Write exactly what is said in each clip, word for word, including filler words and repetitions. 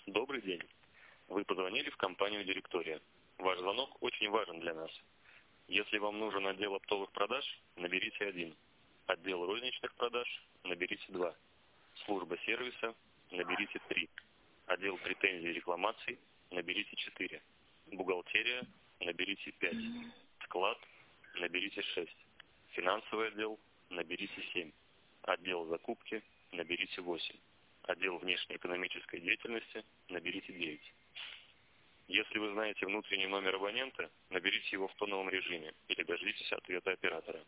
Добрый день. Вы позвонили в компанию «Директория». Ваш звонок очень важен для нас. Если вам нужен отдел оптовых продаж, наберите один. Отдел розничных продаж, наберите два. Служба сервиса, наберите три. Отдел претензий и рекламаций, наберите четыре. Бухгалтерия, наберите пять. Склад, наберите шесть. Финансовый отдел, наберите семь. Отдел закупки, наберите восемь. Отдел внешнеэкономической деятельности, наберите девять. Если вы знаете внутренний номер абонента, наберите его в тоновом режиме или дождитесь ответа оператора.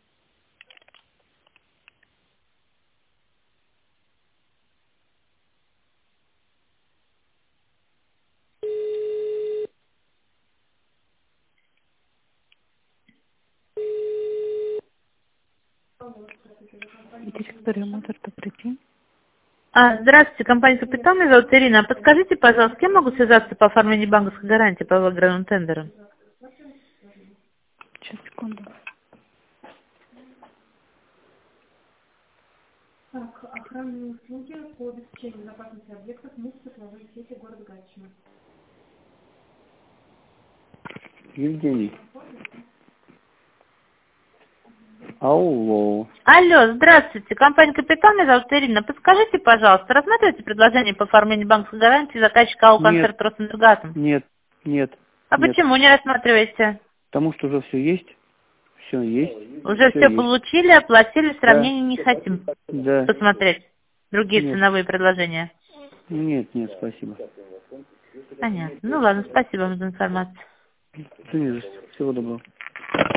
Директория Мотор, добрый день. А, здравствуйте, компания «Капитал», меня зовут Ирина. Подскажите, пожалуйста, с кем могу связаться по оформлению банковской гарантии по выигранным тендерам? Сейчас, секунду. Так, охранные услуги по обеспечению безопасности объектов мультиплановой сети города Гатчина. Евгений. Алло. Алло, здравствуйте, компания «Капитал», меня зовут Ирина. Подскажите, пожалуйста, рассматриваете предложение по оформлению банковской гарантии заказчика АО «Концерт Росэнергатом»? Нет, нет. А нет. почему не рассматриваете? Потому что уже все есть. Все есть. Уже все, есть. получили, оплатили, сравнений Да. не хотим Да. посмотреть. Другие Нет. ценовые предложения. Нет, нет, спасибо. Понятно. Ну ладно, спасибо вам за информацию. Да не за что. Всего доброго.